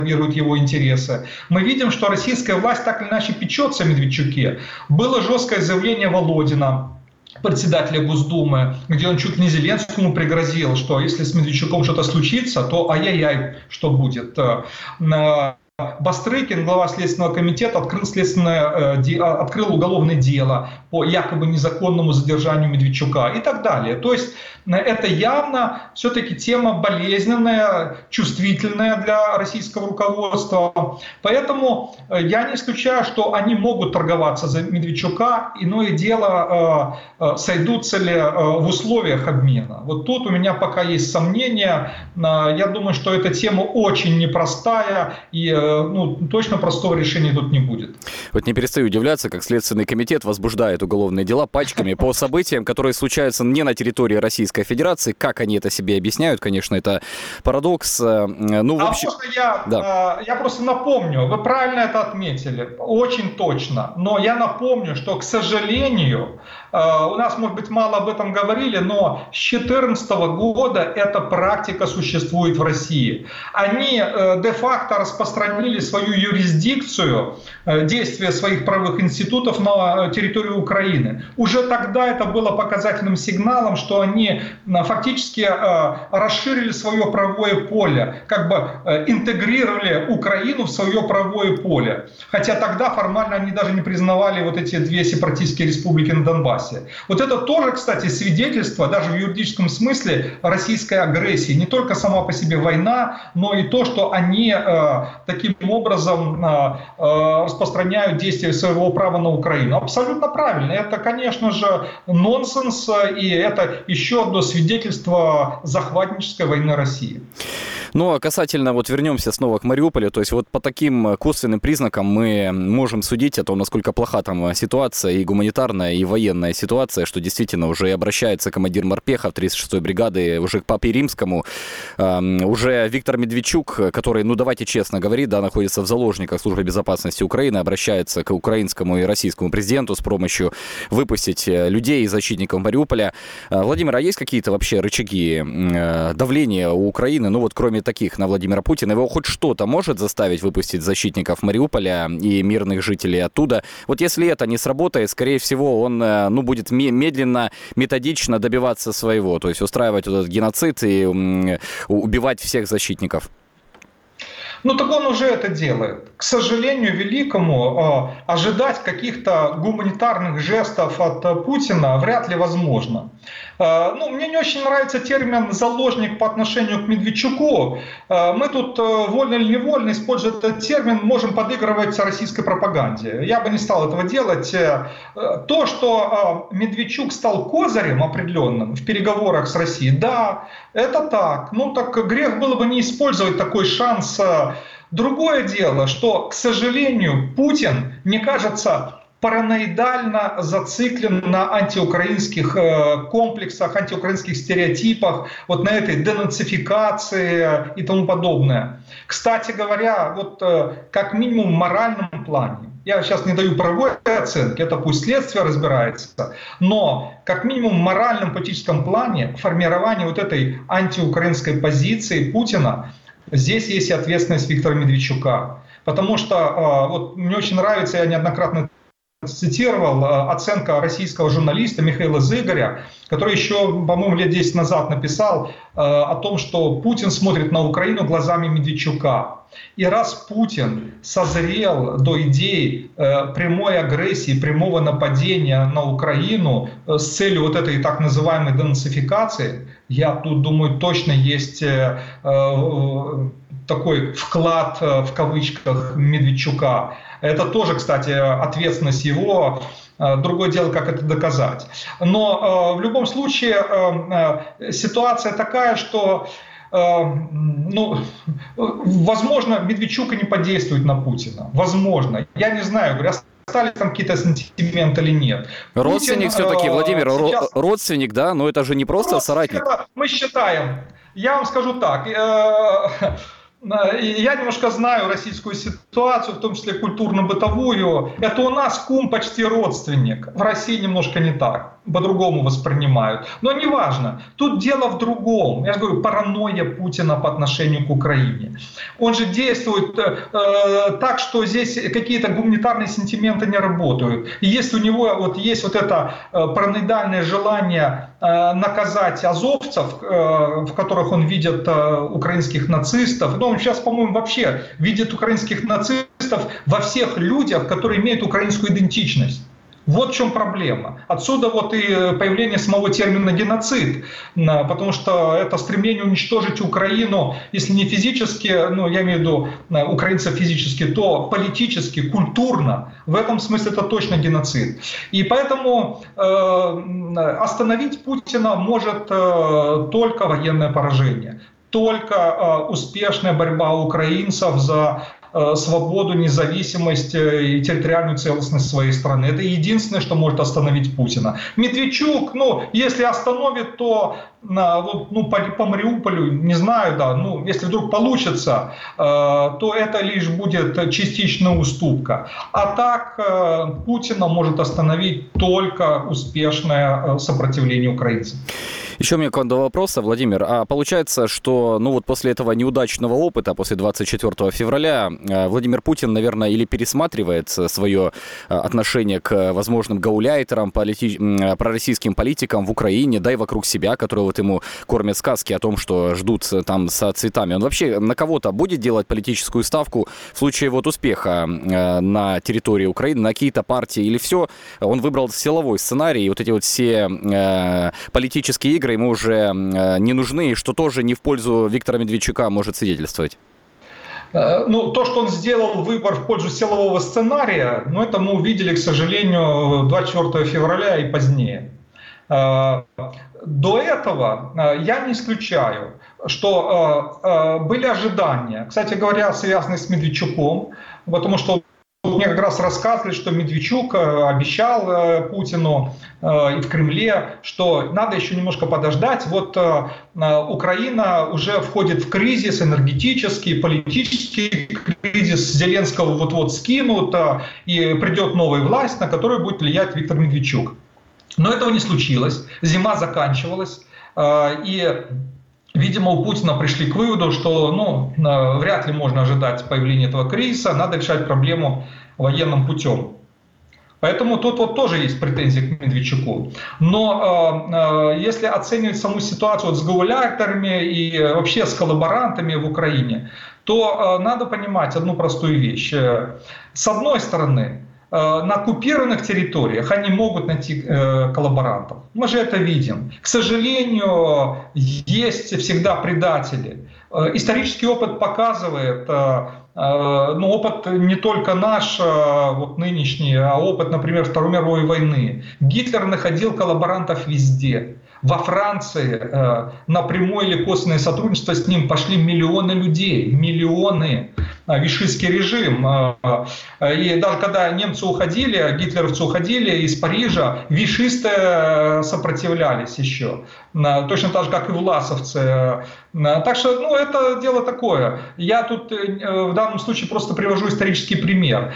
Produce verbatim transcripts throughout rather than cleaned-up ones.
лоббирует его интересы. Мы видим, что российская власть так или иначе печется о Медведчуке. Было жесткое заявление Володина, председателя Госдумы, где он чуть ли не Зеленскому пригрозил, что если с Медведчуком что-то случится, то ай-яй-яй, что будет. Бастрыкин, глава Следственного комитета, открыл, следственное, открыл уголовное дело по якобы незаконному задержанию Медведчука и так далее. То есть это явно все-таки тема болезненная, чувствительная для российского руководства. Поэтому я не исключаю, что они могут торговаться за Медведчука. Иное дело, сойдутся ли в условиях обмена. Вот тут у меня пока есть сомнения. Я думаю, что эта тема очень непростая и ну, точно простого решения тут не будет. Вот не перестаю удивляться, как Следственный комитет возбуждает уголовные дела пачками по событиям, которые случаются не на территории Российской Федерации. Как они это себе объясняют, конечно, это парадокс. Ну, в общем... А можно я, да. я просто напомню, вы правильно это отметили, очень точно, но я напомню, что, к сожалению, у нас, может быть, мало об этом говорили, но с две тысячи четырнадцатого года эта практика существует в России. Они де-факто распространили свою юрисдикцию, действия своих правовых институтов на территорию Украины. Уже тогда это было показательным сигналом, что они фактически расширили свое правовое поле, как бы интегрировали Украину в свое правовое поле. Хотя тогда формально они даже не признавали вот эти две сепаратистские республики на Донбассе. Вот это тоже, кстати, свидетельство, даже в юридическом смысле, российской агрессии. Не только сама по себе война, но и то, что они э, таким образом э, э, распространяют действия своего права на Украину. Абсолютно правильно. Это, конечно же, нонсенс, и это еще одно свидетельство захватнической войны России. Ну, а касательно, вот вернемся снова к Мариуполю, то есть вот по таким косвенным признакам мы можем судить о том, насколько плоха там ситуация, и гуманитарная, и военная ситуация, что действительно уже и обращается командир морпехов тридцать шестой бригады уже к Папе Римскому. Э, уже Виктор Медведчук, который, ну, давайте честно говорить, да, находится в заложниках Службы безопасности Украины, обращается к украинскому и российскому президенту с помощью выпустить людей и защитников Мариуполя. Э, Владимир, а есть какие-то вообще рычаги э, давления у Украины, ну вот кроме таких на Владимира Путина, его хоть что-то может заставить выпустить защитников Мариуполя и мирных жителей оттуда? Вот если это не сработает, скорее всего, он, ну, будет медленно, методично добиваться своего, то есть устраивать этот геноцид и убивать всех защитников. Ну, так он уже это делает. К сожалению великому, э, ожидать каких-то гуманитарных жестов от Путина вряд ли возможно. Э, ну, мне не очень нравится термин «заложник» по отношению к Медведчуку. Э, мы тут, э, вольно или невольно, используя этот термин, можем подыгрывать российской пропаганде. Я бы не стал этого делать. Э, то, что э, Медведчук стал козырем определенным в переговорах с Россией, да, это так. Ну, так грех было бы не использовать такой шанс. Другое дело, что, к сожалению, Путин, мне кажется, параноидально зациклен на антиукраинских комплексах, антиукраинских стереотипах, вот на этой денацификации и тому подобное. Кстати говоря, вот как минимум в моральном плане, я сейчас не даю правовой оценки, это пусть следствие разбирается, но как минимум в моральном политическом плане формирование вот этой антиукраинской позиции Путина, здесь есть и ответственность Виктора Медведчука. Потому что вот мне очень нравится, я неоднократно цитировал, оценка российского журналиста Михаила Зыгоря, который еще, по-моему, лет десять назад написал о том, что Путин смотрит на Украину глазами Медведчука. И раз Путин созрел до идей прямой агрессии, прямого нападения на Украину с целью вот этой так называемой денацификации, я тут думаю, точно есть такой вклад в кавычках Медведчука. Это тоже, кстати, ответственность его. Другое дело, как это доказать. Но в любом случае ситуация такая, что, ну, возможно, Медведчук и не подействует на Путина. Возможно. Я не знаю, говорю, остались там какие-то сентименты или нет. Родственник Путин, все-таки, Владимир, сейчас... родственник, да? Но это же не просто соратник. Мы считаем. Я вам скажу так. Я немножко знаю российскую ситуацию, в том числе культурно-бытовую. Это у нас кум почти родственник. В России немножко не так. по-другому воспринимают. Но неважно. Тут дело в другом. Я же говорю, паранойя Путина по отношению к Украине. Он же действует э, так, что здесь какие-то гуманитарные сентименты не работают. И если у него вот есть вот это э, параноидальное желание э, наказать азовцев, э, в которых он видит э, украинских нацистов, ну он сейчас, по-моему, вообще видит украинских нацистов во всех людях, которые имеют украинскую идентичность. Вот в чем проблема. Отсюда вот и появление самого термина «геноцид», потому что это стремление уничтожить Украину, если не физически, ну я имею в виду украинцев физически, то политически, культурно. В этом смысле это точно геноцид. И поэтому э, остановить Путина может э, только военное поражение, только э, успешная борьба украинцев за свободу, независимость и территориальную целостность своей страны. Это единственное, что может остановить Путина. Медведчук, ну, если остановит, то ну, по, по Мариуполю, не знаю, да, ну, если вдруг получится, то это лишь будет частичная уступка. А так Путина может остановить только успешное сопротивление украинцам. Еще у меня к вам два вопроса, Владимир. А получается, что ну вот после этого неудачного опыта, после двадцать четвёртого февраля, Владимир Путин, наверное, или пересматривает свое отношение к возможным гауляйтерам, полити... пророссийским политикам в Украине, да и вокруг себя, которые вот ему кормят сказки о том, что ждут там со цветами. Он вообще на кого-то будет делать политическую ставку в случае вот успеха на территории Украины, на какие-то партии или все? Он выбрал силовой сценарий, и вот эти вот все политические игры ему уже не нужны, что тоже не в пользу Виктора Медведчука может свидетельствовать? Ну, то, что он сделал выбор в пользу силового сценария, ну, это мы увидели, к сожалению, двадцать четвёртого февраля и позднее. До этого я не исключаю, что были ожидания, кстати говоря, связанные с Медведчуком, потому что мне как раз рассказывали, что Медведчук обещал Путину и в Кремле, что надо еще немножко подождать. Вот Украина уже входит в кризис энергетический, политический кризис. Зеленского вот-вот скинут, и придет новая власть, на которую будет влиять Виктор Медведчук. Но этого не случилось. Зима заканчивалась, и... Видимо, у Путина пришли к выводу, что ну, вряд ли можно ожидать появления этого кризиса, надо решать проблему военным путем. Поэтому тут вот тоже есть претензии к Медведчуку. Но э, э, если оценивать саму ситуацию вот с гауляйтерами и вообще с коллаборантами в Украине, то э, надо понимать одну простую вещь. С одной стороны, на оккупированных территориях они могут найти э, коллаборантов. Мы же это видим. К сожалению, есть всегда предатели. Э, исторический опыт показывает, э, э, ну, опыт не только наш, э, вот нынешний, а опыт, например, Второй мировой войны. Гитлер находил коллаборантов везде. Во Франции э, на прямое или косвенное сотрудничество с ним пошли миллионы людей, миллионы. Вишистский режим. И даже когда немцы уходили, гитлеровцы уходили из Парижа, вишисты сопротивлялись еще. Точно так же, как и власовцы. Так что, ну, это дело такое. Я тут в данном случае просто привожу исторический пример.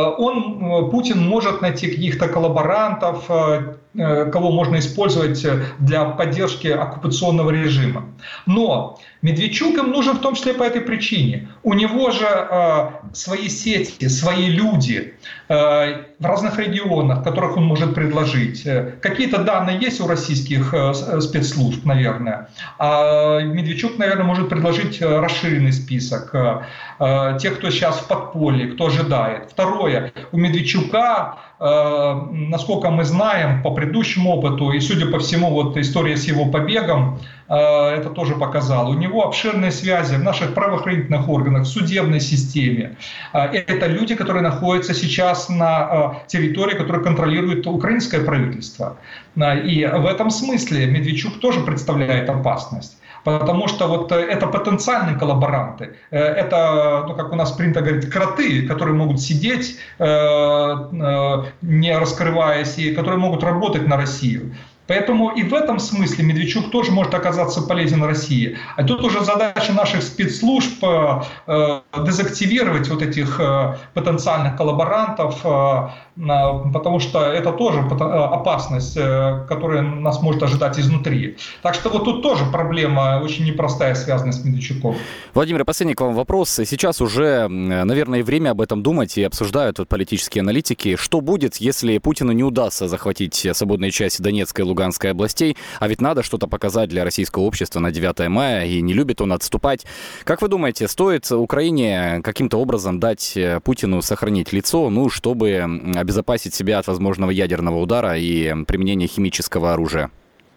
Он, Путин, может найти каких-то коллаборантов, кого можно использовать для поддержки оккупационного режима. Но Медведчук им нужен в том числе по этой причине. У него же э, свои сети, свои люди э, в разных регионах, которых он может предложить. Какие-то данные есть у российских э, спецслужб, наверное. А Медведчук, наверное, может предложить расширенный список э, тех, кто сейчас в подполье, кто ожидает. Второе. У Медведчука, э, насколько мы знаем по предыдущему опыту, и, судя по всему, вот история с его побегом, э, это тоже показала. У него обширные связи в наших правоохранительных органах, в судебной системе. Это люди, которые находятся сейчас на территории, которую контролирует украинское правительство. И в этом смысле Медведчук тоже представляет опасность. Потому что вот это потенциальные коллаборанты, это, ну, как у нас принято говорить, кроты, которые могут сидеть, не раскрываясь, и которые могут работать на Россию. Поэтому и в этом смысле Медведчук тоже может оказаться полезен России. А тут уже задача наших спецслужб э, дезактивировать вот этих э, потенциальных коллаборантов, э, э, потому что это тоже опасность, э, которая нас может ожидать изнутри. Так что вот тут тоже проблема очень непростая, связанная с Медведчуком. Владимир, последний к вам вопрос. Сейчас уже, наверное, время об этом думать, и обсуждают вот политические аналитики. Что будет, если Путину не удастся захватить свободные части Донецкой и Луганской областей? А ведь надо что-то показать для российского общества на девятое мая, и не любит он отступать. Как вы думаете, стоит Украине каким-то образом дать Путину сохранить лицо, ну, чтобы обезопасить себя от возможного ядерного удара и применения химического оружия?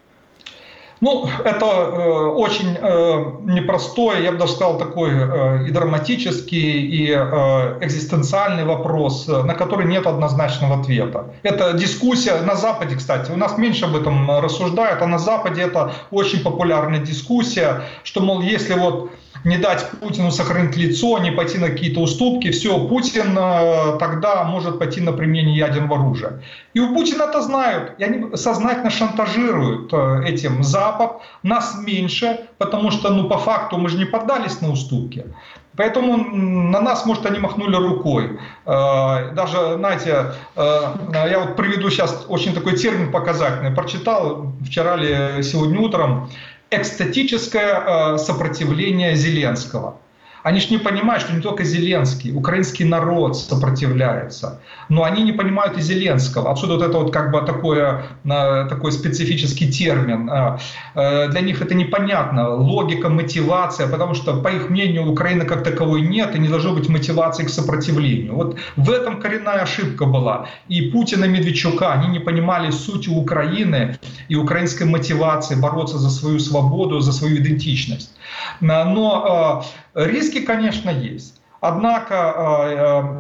Ну, это э, очень э, непростой, я бы даже сказал, такой э, и драматический, и э, экзистенциальный вопрос, на который нет однозначного ответа. Это дискуссия на Западе, кстати, у нас меньше об этом рассуждают, а на Западе это очень популярная дискуссия, что, мол, если вот не дать Путину сохранить лицо, не пойти на какие-то уступки, все, Путин тогда может пойти на применение ядерного оружия. И у Путина это знают, и они сознательно шантажируют этим Запад, нас меньше, потому что, ну, по факту мы же не поддались на уступки. Поэтому на нас, может, они махнули рукой. Даже, знаете, я вот приведу сейчас очень такой термин показательный. Прочитал вчера или сегодня утром. Экстатическое сопротивление Зеленского. Они же не понимают, что не только Зеленский, украинский народ сопротивляется, но они не понимают и Зеленского. Отсюда вот это вот как бы такое, такой специфический термин. Для них это непонятно, логика, мотивация, потому что, по их мнению, Украины как таковой нет и не должно быть мотивации к сопротивлению. Вот в этом коренная ошибка была. И Путин и Медведчука, они не понимали сути Украины и украинской мотивации бороться за свою свободу, за свою идентичность. Но риски, конечно, есть. Однако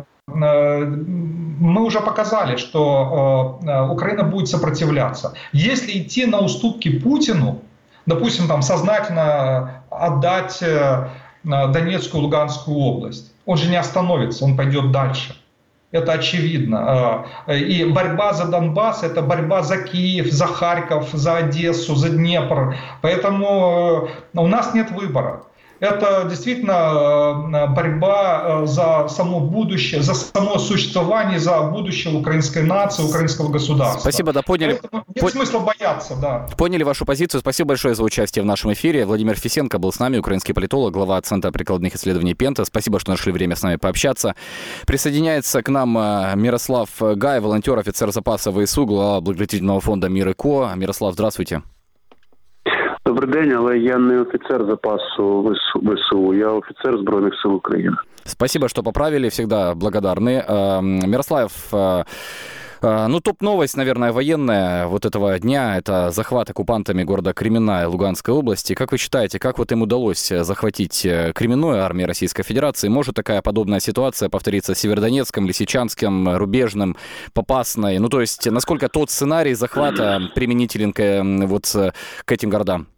мы уже показали, что Украина будет сопротивляться. Если идти на уступки Путину, допустим, там, сознательно отдать Донецкую и Луганскую область, он же не остановится, он пойдет дальше. Это очевидно. И борьба за Донбасс – это борьба за Киев, за Харьков, за Одессу, за Днепр. Поэтому у нас нет выбора. Это действительно борьба за само будущее, за само существование, за будущее украинской нации, украинского государства. Спасибо, да, поняли. Поэтому нет Пон... смысла бояться, да. Поняли вашу позицию. Спасибо большое за участие в нашем эфире. Владимир Фисенко был с нами, украинский политолог, глава Центра прикладных исследований Пента. Спасибо, что нашли время с нами пообщаться. Присоединяется к нам Мирослав Гай, волонтер, офицер запаса ВСУ, глава благотворительного фонда «Мир и Ко». Мирослав, здравствуйте. Добрий день, але я не офіцер запасу ВСУ, я офицер Збройных сил Украины. Спасибо, что поправили, всегда благодарны. Мирослав, ну топ-новость, наверное, военная вот этого дня, это захват оккупантами города Кременная Луганской области. Как вы считаете, как вот им удалось захватить Кременную, армии Российской Федерации? Может такая подобная ситуация повториться с Северодонецком, Лисичанском, Рубежным, Попасной? Ну то есть, насколько тот сценарий захвата применителен к, вот, к этим городам?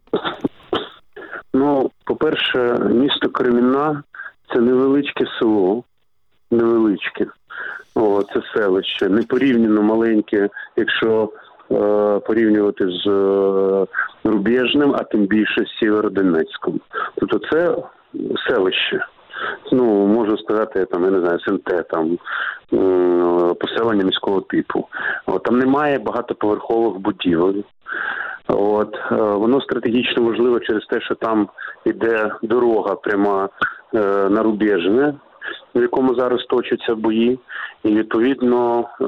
Ну, по-перше, місто Кремінна – це невеличке село, невеличке, О, це селище, непорівняно маленьке, якщо е, порівнювати з е, Рубежним, а тим більше з Сєвєродонецьком. Тобто це селище. Ну, можна сказати, там, я не знаю, СНТ, там, е, поселення міського типу. О, там немає багатоповерхових будівель. От, воно стратегічно важливо через те, що там йде дорога пряма е, на Рубежне, в якому зараз точаться бої, і відповідно е,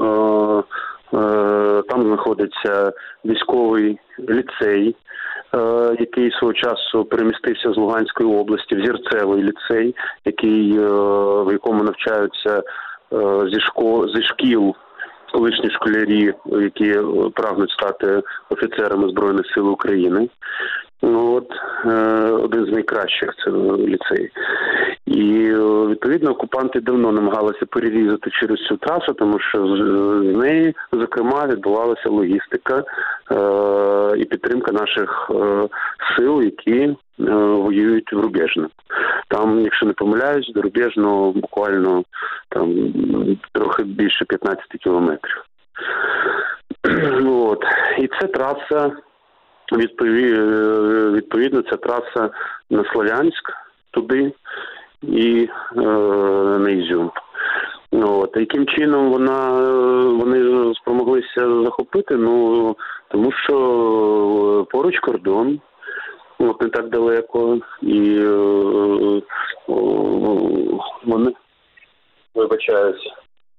е, там знаходиться військовий ліцей, е, який свого часу перемістився з Луганської області, Взірцевий ліцей, який, е, в якому навчаються е, зі, школ, зі шкіл колишні школярі, які прагнуть стати офіцерами Збройних сил України. Ну, от, один з найкращих – це ліцей. І, відповідно, окупанти давно намагалися перерізати через цю трасу, тому що з неї, зокрема, відбувалася логістика е- і підтримка наших е- сил, які е- воюють в Рубежне. Там, якщо не помиляюсь, до Рубежного буквально там трохи більше п'ятнадцять кілометрів. От. І це траса, відповідно, це траса на Слов'янськ туди і е, на Ізюм. От. Яким чином вона, вони спромоглися захопити? Ну, тому що поруч кордон, от не так далеко, і е, вони, вибачаюсь,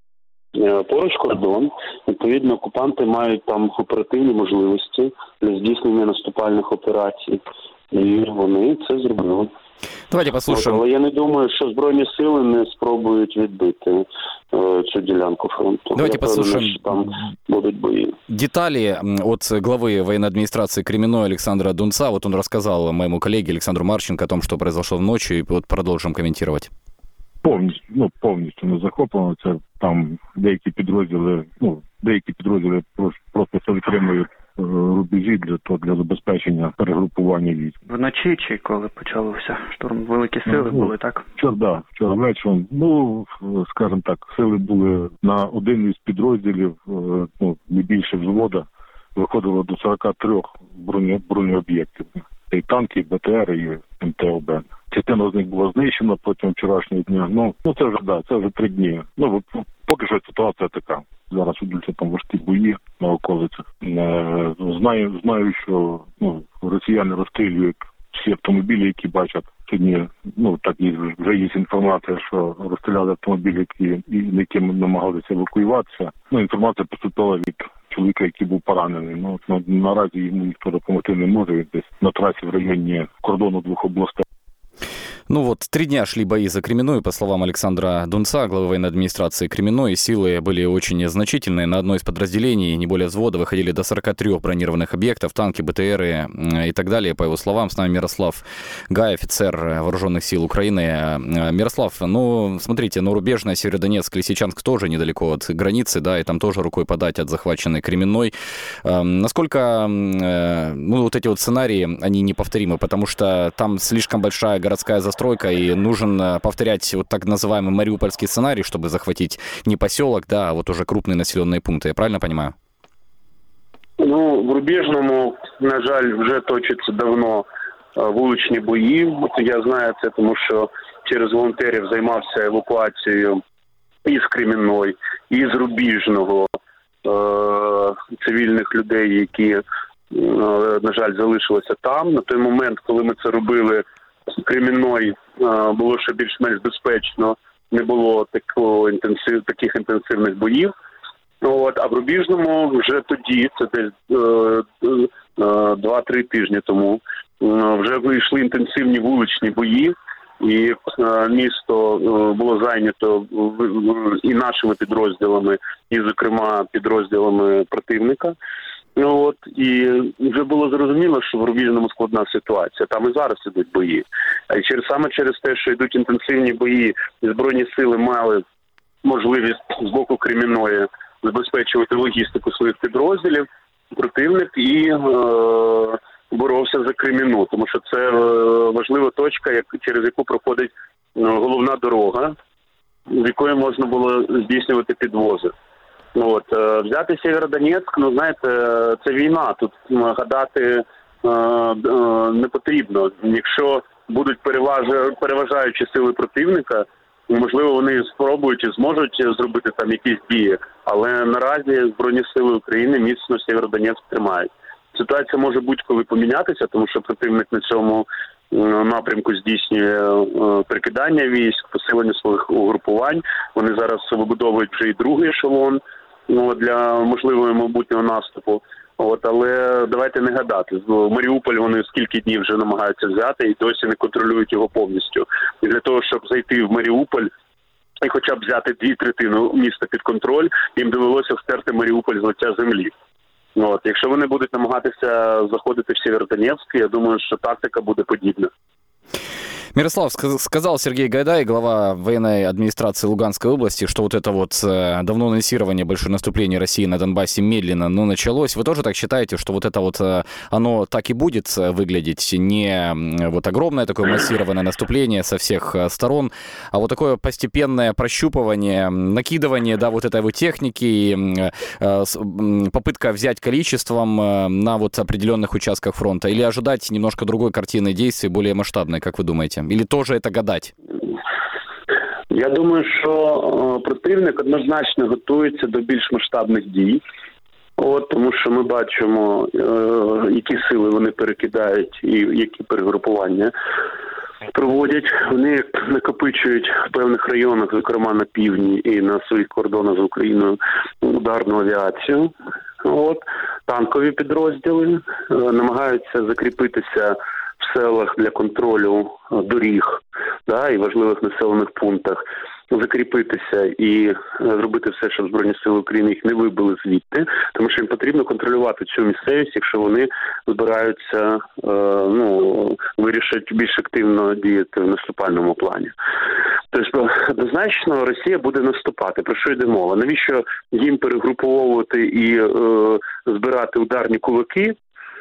поруч кордон, відповідно, окупанти мають там оперативні можливості для здійснення наступальних операцій, і вони це зробили. Давайте послушаем. Але я не думаю, що Збройні сили не спробують відбити е, цю ділянку фронту. Давайте я послушаем певний, що там будуть бої. Детали от главы военной администрации Кременной Александра Дунца. Вот он рассказал моему коллеге Александру Марченко о том, что произошло ночью, и вот продолжим комментировать. Повністю, ну, повністю не захоплено. Це там деякі підрозділи, ну, деякі підрозділи просто отримують рубежі для того, для забезпечення перегрупування військ. Вночі чи коли почався штурм? Великі сили ну, були, так? Вчора, да, вчора вечором. Ну, скажімо так, сили були на один із підрозділів, ну, не більше взвода, виходило до сорок три бронеоб'єктів. І танки, і БТР, і ем те о бе. Частина з них була знищена протягом вчорашнього дня. Ну, ну це вже, да, це вже три дні. Ну, поки що ситуація така. Зараз ведуться там важкі бої на околицях. Знаю, знаю, що ну, росіяни розстрілюють всі автомобілі, які бачать. Сьогодні, ну, так і вже є інформація, що розстріляли автомобілі, які, яким намагалися евакуюватися. Ну, інформація поступила від чоловіка, який був поранений. Ну, на, наразі йому ніхто допомогти не може. Він десь на трасі в районі кордону двох областей. Ну вот, три дня шли бои за Кременную, по словам Александра Дунца, главы военной администрации Кременной. Силы были очень значительные. На одно из подразделений, не более взвода, выходили до сорок три бронированных объектов, танки, БТРы и так далее. По его словам, с нами Мирослав Гай, офицер вооруженных сил Украины. Мирослав, ну, смотрите, ну, рубежная Северодонецк, Лисичанск тоже недалеко от границы, да, и там тоже рукой подать от захваченной Кременной. Насколько, ну, вот эти вот сценарии, они неповторимы, потому что там слишком большая городская застройка, и нужен повторять вот так называемый мариупольский сценарий, чтобы захватить не поселок, да, а вот уже крупные населенные пункты. Я правильно понимаю? Ну, в Рубіжному, на жаль, вже точаться давно вуличні бої. Я знаю це, тому що через волонтерів займався евакуацією із Кремінної, із Рубіжного, е- цивільних людей, які, е- на жаль, залишилися там. На той момент, коли ми це робили, Кремінної було ще більш-менш безпечно, не було такого інтенсив, таких інтенсивних боїв. От, а в Рубіжному вже тоді, це десь е, е, два-три тижні тому, е, вже вийшли інтенсивні вуличні бої, і е, місто е, було зайнято і нашими підрозділами, і, зокрема, підрозділами противника. Ну от, і вже було зрозуміло, що в Рубіжному складна ситуація. Там і зараз ідуть бої. А і через, саме через те, що йдуть інтенсивні бої, Збройні сили мали можливість з боку Кремінної забезпечувати логістику своїх підрозділів, противник і е, боровся за Креміну, тому що це е, важлива точка, як, через яку проходить е, головна дорога, з якої можна було здійснювати підвози. От, взяти Сєвєродонецьк, ну, знаєте, це війна, тут гадати е, е, не потрібно. Якщо будуть переважаючі сили противника, можливо, вони спробують і зможуть зробити там якісь дії, але наразі Збройні сили України міцно Сєвєродонецьк тримають. Ситуація може будь-коли помінятися, тому що противник на цьому напрямку здійснює перекидання військ, посилення своїх угрупувань. Вони зараз вибудовують вже і другий ешелон для можливого майбутнього наступу. От, але давайте не гадати. Маріуполь вони скільки днів вже намагаються взяти і досі не контролюють його повністю. І для того, щоб зайти в Маріуполь і хоча б взяти дві третини міста під контроль, їм довелося встерти Маріуполь з лиця землі. От, якщо вони будуть намагатися заходити в Сєвєродонецьк, я думаю, що тактика буде подібна. Мирослав, сказал Сергей Гайдай, глава военной администрации Луганской области, что вот это вот давно анонсирование большое наступление России на Донбассе медленно, но началось. Вы тоже так считаете, что вот это вот оно так и будет выглядеть? Не вот огромное такое массированное наступление со всех сторон, а вот такое постепенное прощупывание, накидывание, да, вот этой вот техники, попытка взять количеством на вот определенных участках фронта, или ожидать немножко другой картины действий, более масштабной, как вы думаете? Или тоже это гадать? Я думаю, що противник однозначно готується до більш масштабних дій. От, тому що ми бачимо, е, які сили вони перекидають і які перегрупування проводять. Вони накопичують в певних районах, зокрема на півдні і на своїх кордонах з Україною, ударну авіацію. От, танкові підрозділи е, намагаються закріпитися в селах для контролю доріг, да, і важливих населених пунктах, закріпитися і зробити все, щоб Збройні Сили України їх не вибили звідти, тому що їм потрібно контролювати цю місцевість, якщо вони збираються, е, ну, вирішать більш активно діяти в наступальному плані. Тобто, однозначно, Росія буде наступати. Про що йде мова? Навіщо їм перегруповувати і е, збирати ударні кулаки,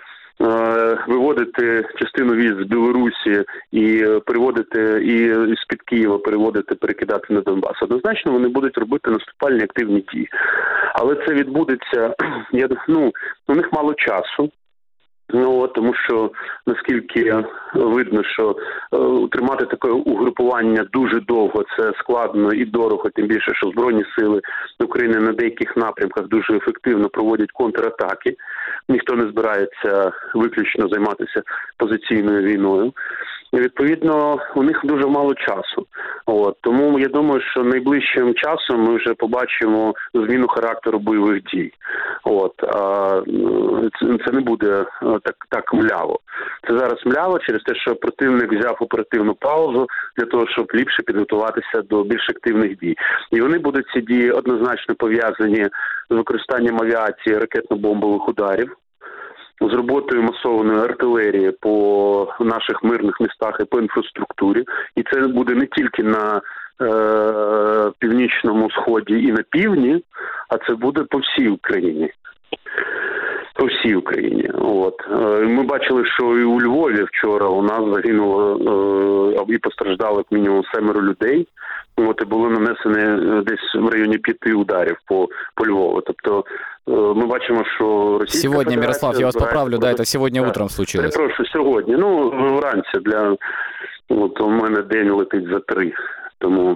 виводити частину військ з Білорусі і переводити, і з-під Києва переводити, перекидати на Донбас. Однозначно вони будуть робити наступальні активні дії. Але це відбудеться, я, ну, у них мало часу. Ну, тому що, наскільки видно, що е, утримати таке угрупування дуже довго, це складно і дорого, тим більше, що Збройні Сили України на деяких напрямках дуже ефективно проводять контратаки. Ніхто не збирається виключно займатися позиційною війною. І, відповідно, у них дуже мало часу. От. Тому я думаю, що найближчим часом ми вже побачимо зміну характеру бойових дій. От. А, це не буде так, так мляво. Це зараз мляво через те, що противник взяв оперативну паузу для того, щоб ліпше підготуватися до більш активних дій. І вони будуть ці дії однозначно пов'язані з використанням авіації, ракетно-бомбових ударів, з роботою масованої артилерії по наших мирних містах і по інфраструктурі. І це буде не тільки на е, північному сході і на півдні, а це буде по всій Україні. По всій Україні. От. Ми бачили, що і у Львові вчора у нас загинуло е, і постраждало як мінімум семеро людей. От, і було нанесено десь в районі п'яти ударів по, по Львову. Тобто ми бачимо, що Російська Сьогодні, Мирослав, я вас поправлю, да, це сьогодні так, утром случилось. Перепрошую, сьогодні. Ну, вранці для... От у мене день летить за три, тому...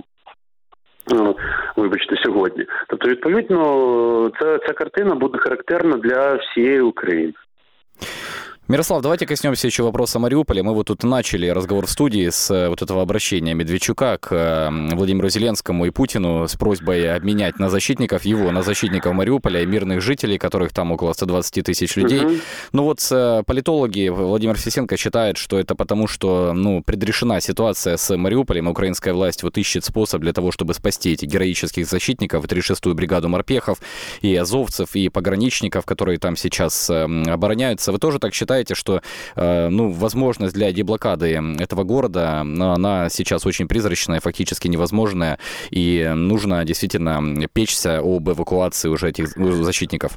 Вибачте, сьогодні. Тобто, відповідно, ця, ця картина буде характерна для всієї України. Mирослав, давайте коснемся еще вопроса Мариуполя. Мы вот тут начали разговор в студии с вот этого обращения Медведчука к Владимиру Зеленскому и Путину с просьбой обменять на защитников его, на защитников Мариуполя и мирных жителей, которых там около ста двадцати тысяч людей. Uh-huh. Но вот политологи, Владимир Фесенко считает, что это потому, что ну, предрешена ситуация с Мариуполем, и украинская власть вот ищет способ для того, чтобы спасти этих героических защитников, тридцать шестую бригаду морпехов, и азовцев, и пограничников, которые там сейчас обороняются. Вы тоже так считаете? Что ну, возможность для деблокады этого города, она сейчас очень призрачная, фактически невозможная, и нужно действительно печься об эвакуации уже этих защитников?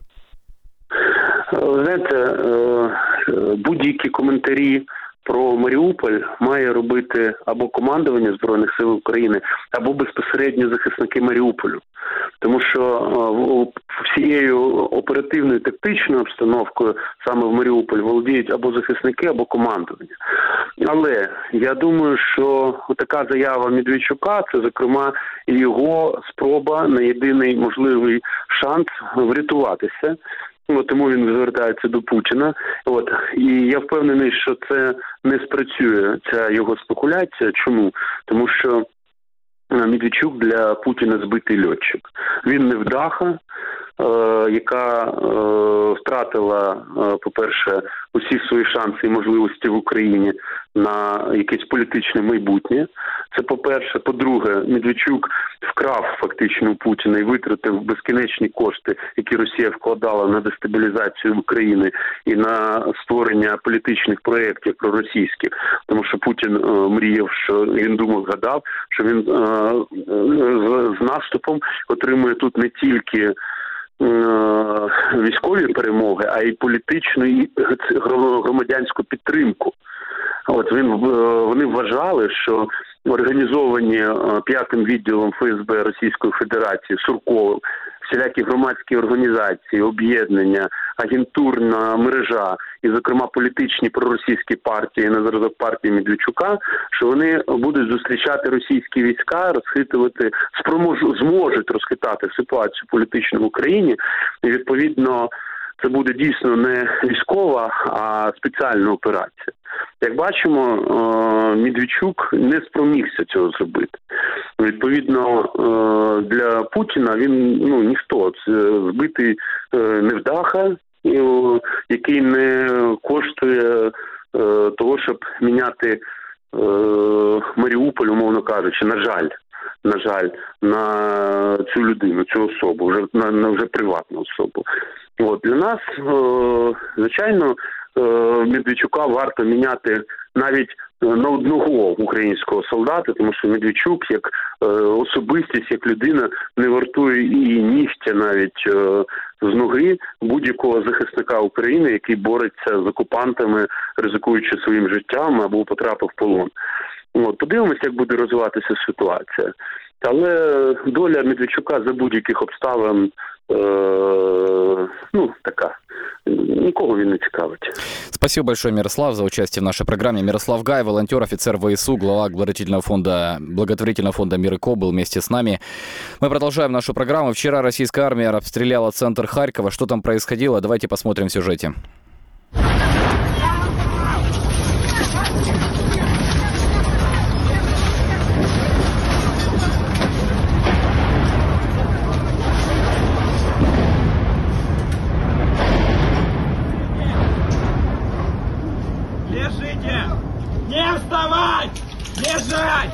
Знаєте, будь-які коментарі про Маріуполь має робити або командування Збройних сил України, або безпосередньо захисники Маріуполю. Тому що всією оперативною тактичною обстановкою саме в Маріуполь володіють або захисники, або командування. Але я думаю, що така заява Медведчука – це, зокрема, і його спроба на єдиний можливий шанс врятуватися. От, тому він звертається до Путіна. От. І я впевнений, що це не спрацює, ця його спекуляція. Чому? Тому що Медведчук для Путіна збитий льотчик. Він невдаха, е, яка е, втратила, е, по-перше, усі свої шанси і можливості в Україні на якесь політичне майбутнє. Це по-перше. По-друге, Медведчук вкрав фактично у Путіна і витратив безкінечні кошти, які Росія вкладала на дестабілізацію України і на створення політичних проєктів проросійських. Тому що Путін е, мріяв, що він думав, гадав, що він е, з, з наступом отримує тут не тільки військові перемоги, а й політичну і громадянську підтримку. От він вони вважали, що організовані п'ятим відділом Ф С Б Російської Федерації Сурковим всілякі громадські організації, об'єднання, агентурна мережа і, зокрема, політичні проросійські партії на зразок партії Медведчука, що вони будуть зустрічати російські війська, розхитувати, спромож, зможуть розхитати ситуацію політичну в Україні. І, відповідно, це буде дійсно не військова, а спеціальна операція. Як бачимо, Медведчук не спромігся цього зробити. Відповідно, для Путіна він ну ніхто. Це збитий невдаха, який не коштує того, щоб міняти Маріуполь, умовно кажучи, на жаль. На жаль, на цю людину, цю особу, вже на, на вже приватну особу. От для нас, е, звичайно, е, Медведчука варто міняти навіть на одного українського солдата, тому що Медведчук як е, особистість, як людина не вартує і нігтя навіть е, з ноги будь-якого захисника України, який бореться з окупантами, ризикуючи своїм життям або потрапив в полон. От, подивимося, як буде розвиватися ситуація. Але доля Медведчука за будь-яких обставин, е, ну, така. Никого він не цікавить. Спасибо большое, Мирослав, за участие в нашей программе. Мирослав Гай, волонтер, офицер В С У, глава благотворительного фонда, благотворительного фонда «Мир и Ко», был вместе с нами. Мы продолжаем нашу программу. Вчера российская армия обстреляла центр Харькова. Что там происходило? Давайте посмотрим в сюжете. Не вставать! Лежать!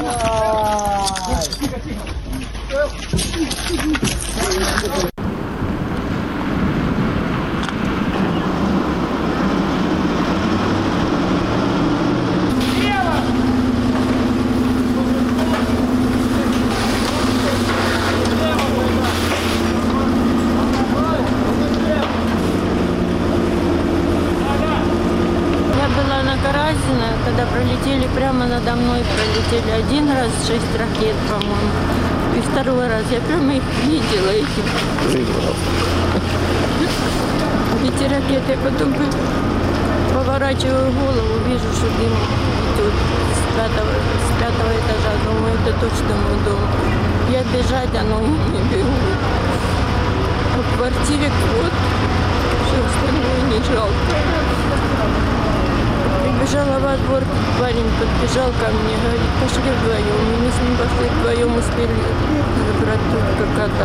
Когда пролетели прямо надо мной, пролетели один раз шесть ракет, по-моему, и второй раз. Я прямо их видела, эти, эти ракеты. Я потом поворачиваю голову, вижу, что дым идет с пятого, с пятого этажа. Думаю, это точно мой дом. Я бежать, а ноги не бегу. А в квартире вот, все остальное не жалко. Прибежала во двор, парень подбежал ко мне, говорит, пошли вдвоем. И мы с ним пошли вдвоем, успели забрать только кота.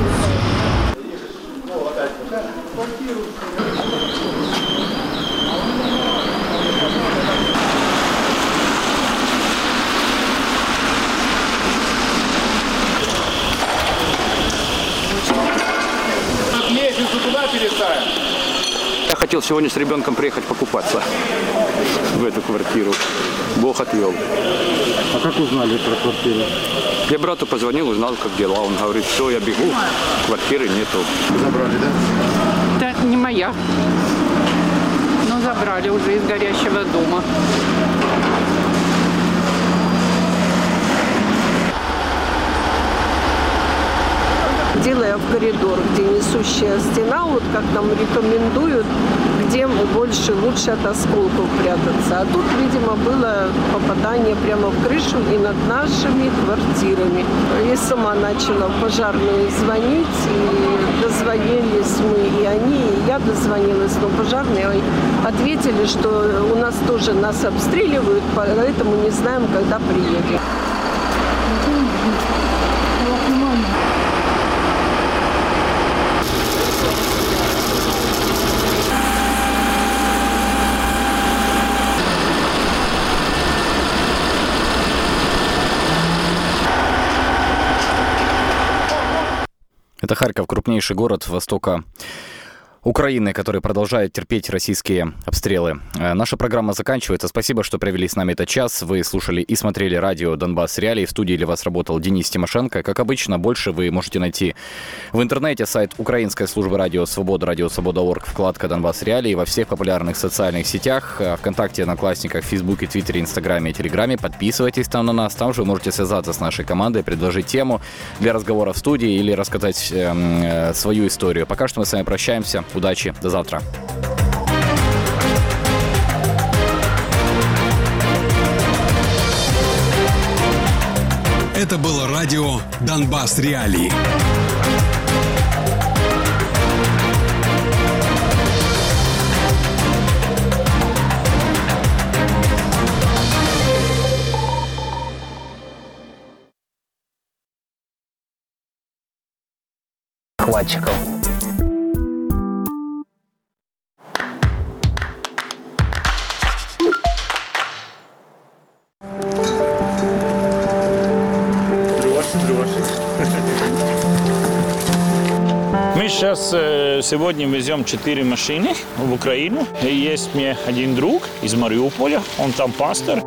Лестницу туда переставим. Я хотел сегодня с ребенком приехать покупаться в эту квартиру. Бог отвел. А как узнали про квартиру? Я брату позвонил, узнал, как дела. Он говорит, все, я бегу, квартиры нету. Забрали, да? Это не моя. Но забрали уже из горящего дома. Делая в коридор, где несущая стена, вот как нам рекомендуют, где больше, лучше от осколков прятаться. А тут, видимо, было попадание прямо в крышу и над нашими квартирами. Я сама начала в пожарную звонить, и дозвонились мы, и они, и я дозвонилась, но пожарные ответили, что у нас тоже нас обстреливают, поэтому не знаем, когда приедем. Это Харьков, крупнейший город востока Украины, который продолжает терпеть российские обстрелы. Наша программа заканчивается. Спасибо, что провели с нами этот час. Вы слушали и смотрели радио «Донбасс Реалии». В студии для вас работал Денис Тимошенко. Как обычно, больше вы можете найти в интернете сайт Украинской службы радио «Свобода», радио «Свобода» точка орг, вкладка «Донбасс Реалии», во всех популярных социальных сетях, ВКонтакте, Одноклассниках, Фейсбуке, Твиттере, Инстаграме и Телеграме. Подписывайтесь там на нас. Там же вы можете связаться с нашей командой, предложить тему для разговора в студии или рассказать э, свою историю. Пока что мы с вами прощаемся. Удачи, до завтра. Это было радио «Донбасс Реалии». Хватчиков. Мы сейчас э, сегодня везем четыре машины в Украину. И есть мне один друг из Мариуполя, он там пастор.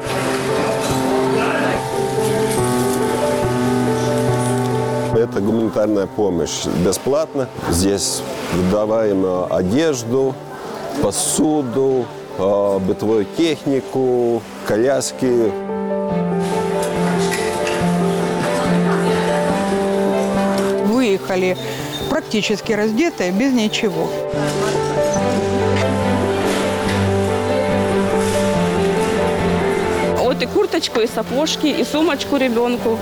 Это гуманитарная помощь бесплатно. Здесь выдаваем одежду, посуду, бытовую технику, коляски. Выехали практически раздетые, без ничего. Вот и курточку, и сапожки, и сумочку ребенку.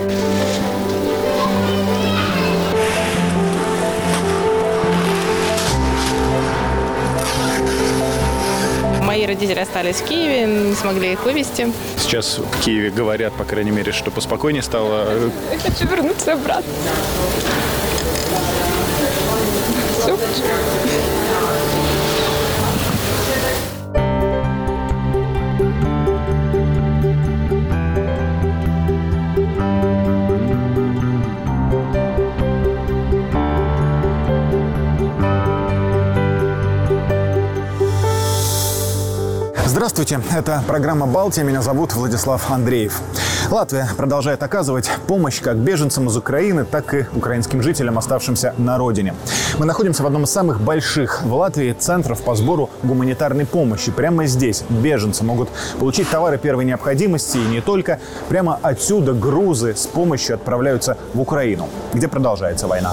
Мои родители остались в Киеве, не смогли их вывезти. Сейчас в Киеве говорят, по крайней мере, что поспокойнее стало. Я хочу вернуться обратно. Все хочу. Здравствуйте, это программа «Балтия». Меня зовут Владислав Андреев. Латвия продолжает оказывать помощь как беженцам из Украины, так и украинским жителям, оставшимся на родине. Мы находимся в одном из самых больших в Латвии центров по сбору гуманитарной помощи. Прямо здесь беженцы могут получить товары первой необходимости и не только. Прямо отсюда грузы с помощью отправляются в Украину, где продолжается война.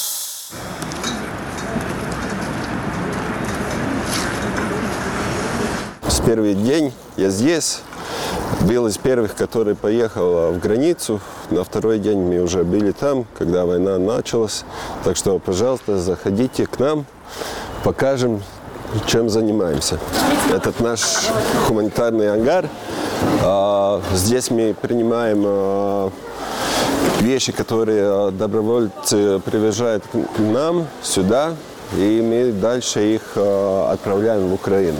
Первый день я здесь, был из первых, который поехал в границу. На второй день мы уже были там, когда война началась. Так что, пожалуйста, заходите к нам, покажем, чем занимаемся. Этот наш гуманитарный ангар. Здесь мы принимаем вещи, которые добровольцы привозят к нам сюда, и мы дальше их отправляем в Украину.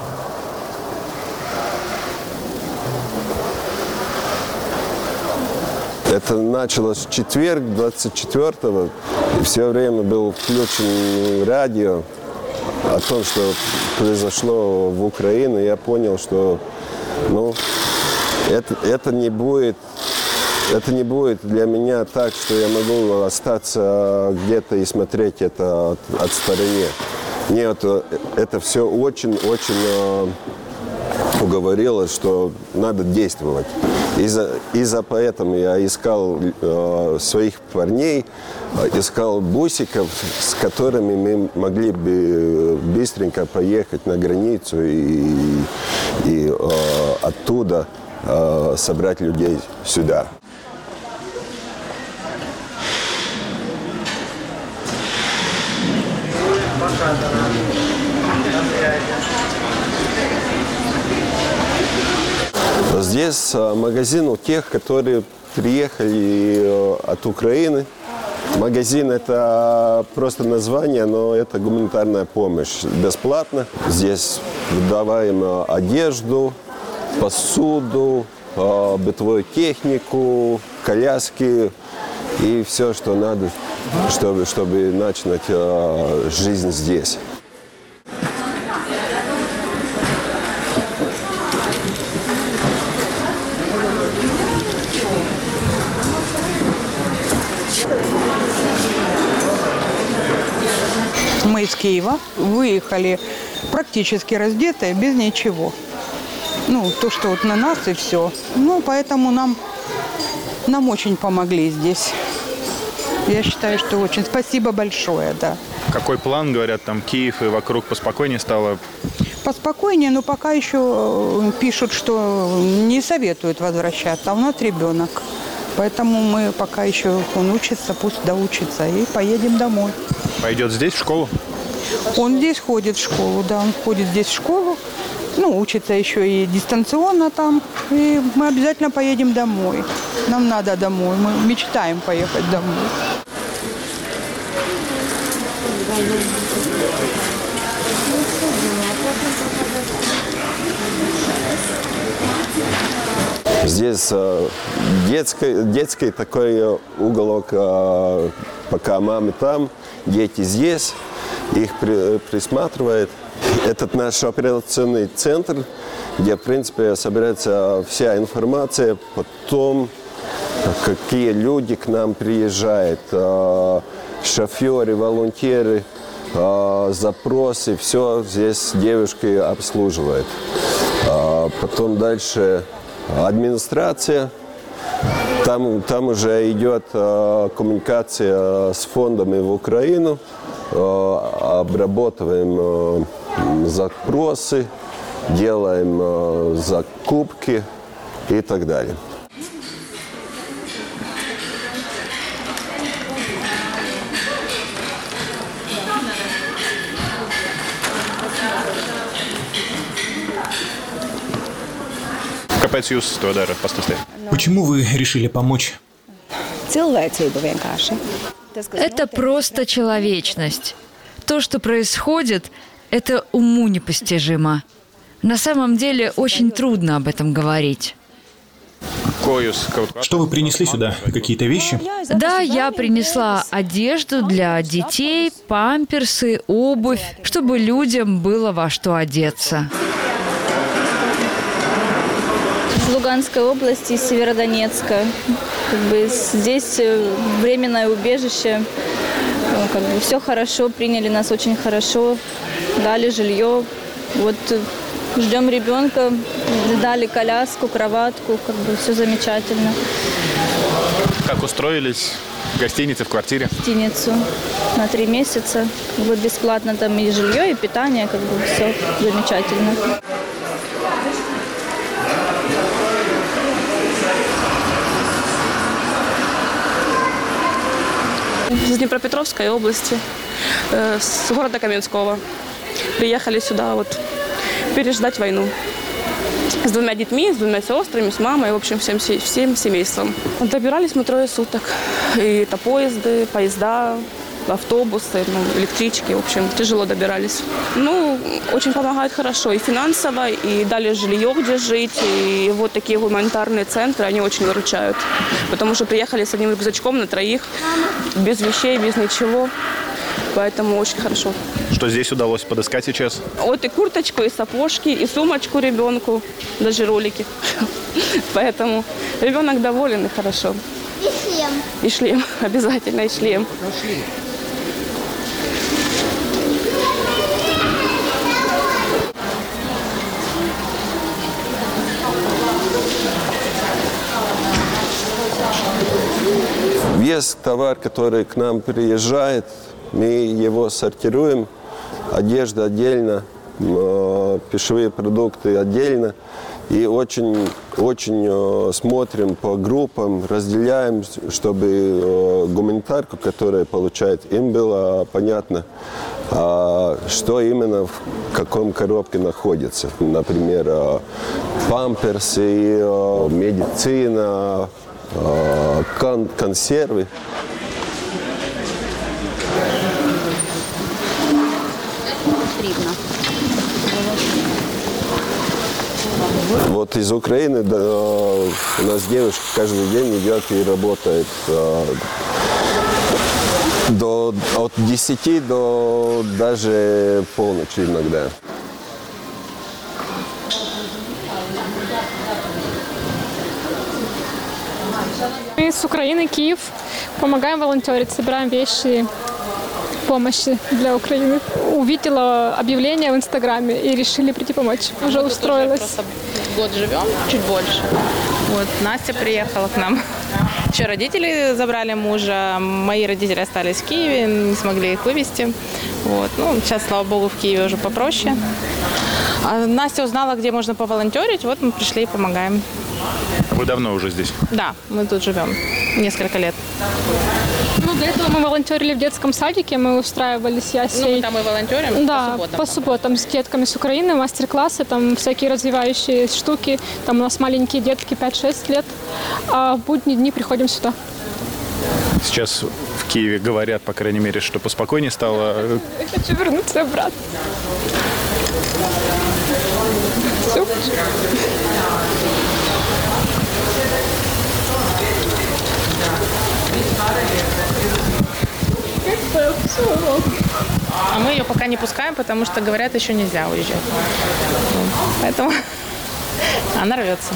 Это началось в четверг, двадцать четвёртого, и все время был включен радио о том, что произошло в Украине. Я понял, что ну, это, это, не будет, это не будет для меня так, что я могу остаться где-то и смотреть это от, от стороны. Нет, это все очень-очень уговорило, что надо действовать. Из-за, из-за поэтому я искал э, своих парней, искал бусиков, с которыми мы могли бы быстренько поехать на границу и, и э, оттуда э, собрать людей сюда. Здесь магазин у тех, которые приехали от Украины. Магазин – это просто название, но это гуманитарная помощь. Бесплатно. Здесь выдаваем одежду, посуду, бытовую технику, коляски. и все, что надо, чтобы, чтобы начать э, жизнь здесь. Мы из Киева выехали практически раздетые, без ничего. Ну, то, что вот на нас и все. Ну, поэтому нам, нам очень помогли здесь. Я считаю, что очень. Спасибо большое, да. Какой план, говорят, там Киев и вокруг поспокойнее стало? Поспокойнее, но пока еще пишут, что не советуют возвращаться, а у нас ребенок. Поэтому мы пока еще, он учится, пусть доучится, и поедем домой. Пойдет здесь, в школу? Он здесь ходит в школу, да, он ходит здесь в школу, ну, учится еще и дистанционно там, и мы обязательно поедем домой. Нам надо домой, мы мечтаем поехать домой. Здесь э, детский, детский такой уголок, э, пока мамы там, дети здесь, их при, присматривает. Этот наш операционный центр, где, в принципе, собирается вся информация по тому, какие люди к нам приезжают, э, шоферы, волонтеры, э, запросы, все здесь девушки обслуживают. Э, потом дальше администрация, там, там уже идет э, коммуникация с фондами в Украину, э, обрабатываем э, запросы, делаем э, закупки и так далее. Kāpēc jūs to darat? Pastāstiet. Почему вы решили помочь? Это просто человечность. То, что происходит, это уму непостижимо. На самом деле очень трудно об этом говорить. Что вы принесли сюда? Какие-то вещи? Да, я принесла одежду для детей, памперсы, обувь, чтобы людям было во что одеться. Из Луганской области, из Северодонецка. Как бы здесь временное убежище. Как бы все хорошо, приняли нас очень хорошо, дали жилье. Вот ждем ребенка, дали коляску, кроватку, как бы все замечательно. Как устроились? В гостинице, в квартире? В гостиницу на три месяца. Вот бесплатно там и жилье, и питание, как бы все замечательно. Из Днепропетровской области, э, с города Каменского. Приехали сюда вот переждать войну. С двумя детьми, с двумя сестрами, с мамой, в общем, всем, всем семейством. Добирались мы трое суток. И это поезды, поезда, автобусы, ну, электрички, в общем, тяжело добирались. Ну, очень помогают хорошо и финансово, и дали жилье, где жить, и вот такие гуманитарные центры, они очень выручают. Потому что приехали с одним рюкзачком на троих, без вещей, без ничего, поэтому очень хорошо. Что здесь удалось подыскать сейчас? Вот и курточку, и сапожки, и сумочку ребенку, даже ролики. Поэтому ребенок доволен и хорошо. И шлем. И шлем, обязательно, и шлем. Весь товар, который к нам приезжает, мы его сортируем. Одежда отдельно, пищевые продукты отдельно. И очень, очень смотрим по группам, разделяем, чтобы гуманитарку, которая получает, им было понятно, что именно в каком коробке находится. Например, памперсы, медицина, кон- консервы. Вот из Украины да, у нас девушка каждый день идет и работает. До, от десяти до даже полночи иногда. Мы с Украины, Киев, помогаем волонтерить, собираем вещи, помощи для Украины. Увидела объявление в Инстаграме и решили прийти помочь. Уже мы устроилась. Уже год живем, чуть больше. Вот Настя приехала к нам. Еще родители забрали мужа, мои родители остались в Киеве, не смогли их вывезти. Вот. Ну, сейчас, слава богу, в Киеве уже попроще. А Настя узнала, где можно поволонтерить, вот мы пришли и помогаем. Вы давно уже здесь? Да, мы тут живем несколько лет. Ну, до этого мы волонтерили в детском садике, мы устраивались, я Ну, мы там и волонтерим да, по субботам. по субботам с детками с Украины, мастер-классы, там всякие развивающие штуки. Там у нас маленькие детки, пять-шесть лет, а в будние дни приходим сюда. Сейчас в Киеве говорят, по крайней мере, что поспокойнее стало. Я хочу вернуться обратно. Все хочу. А мы ее пока не пускаем, потому что, говорят, еще нельзя уезжать. Поэтому она рвется.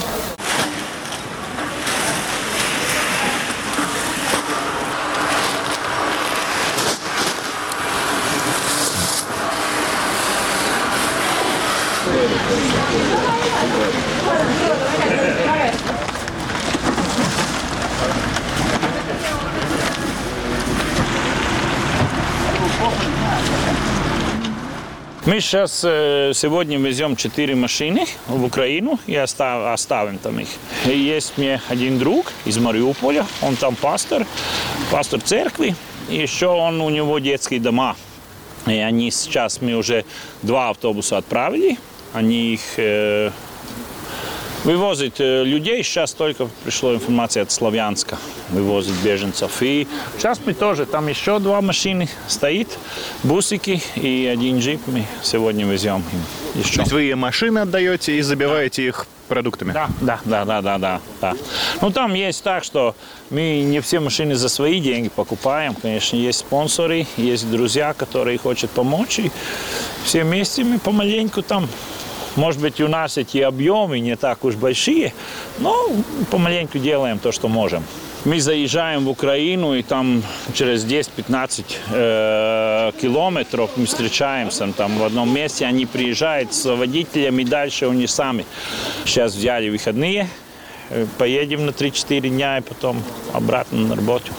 Мы сейчас э, сегодня везем четыре машины в Украину и остав, оставим там их. И есть мне один друг из Мариуполя, он там пастор, пастор церкви, и еще он, у него детские дома. И они сейчас, мы уже два автобуса отправили, они их э, вывозят э, людей. Сейчас только пришла информация от Славянска, вывозят беженцев. И сейчас мы тоже, там еще два машины стоит, бусики и один джип мы сегодня везем им еще. То есть вы машины отдаете и забиваете их продуктами? Да, да, да, да, да, да, да. Ну там есть так, что мы не все машины за свои деньги покупаем. Конечно, есть спонсоры, есть друзья, которые хотят помочь. И все вместе мы помаленьку там. Может быть, у нас эти объемы не так уж большие, но помаленьку делаем то, что можем. Мы заезжаем в Украину, и там через десять-пятнадцать э, километров мы встречаемся там в одном месте. Они приезжают с водителями, дальше они сами. Сейчас взяли выходные, поедем на три-четыре дня и потом обратно на работу.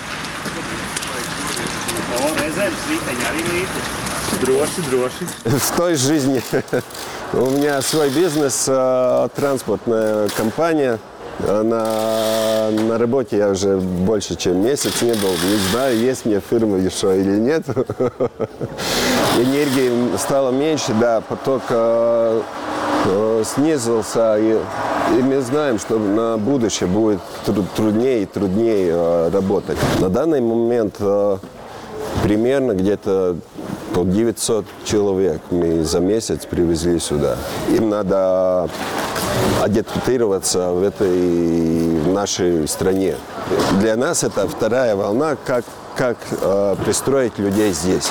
В той жизни у меня свой бизнес, транспортная компания. На, на работе я уже больше, чем месяц не был. Не знаю, есть мне фирма еще или нет. Энергии стало меньше, да, поток э, э, снизился. И, и мы знаем, что на будущее будет труд, труднее и труднее э, работать. На данный момент э, примерно где-то девятьсот человек мы за месяц привезли сюда. Им надо адаптироваться в этой в нашей стране. Для нас это вторая волна, как, как э, пристроить людей здесь.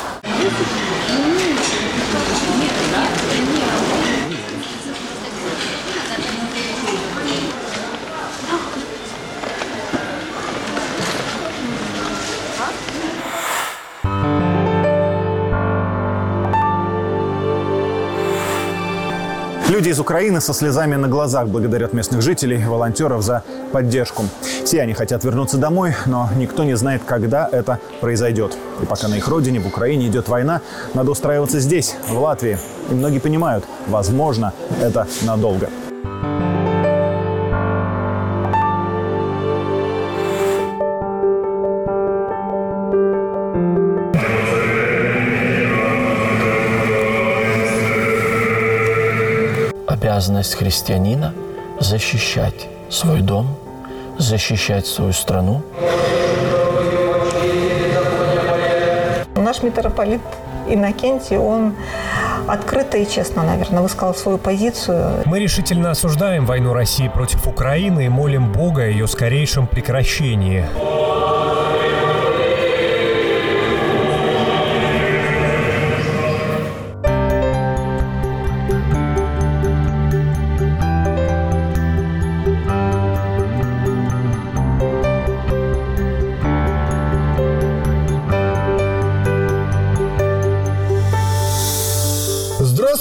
Люди из Украины со слезами на глазах благодарят местных жителей и волонтеров за поддержку. Все они хотят вернуться домой, но никто не знает, когда это произойдет. И пока на их родине, в Украине, идет война, надо устраиваться здесь, в Латвии. И многие понимают, возможно, это надолго. Обязанность христианина – защищать свой дом, защищать свою страну. Наш митрополит Иннокентий, он открыто и честно, наверное, высказал свою позицию. Мы решительно осуждаем войну России против Украины и молим Бога о ее скорейшем прекращении.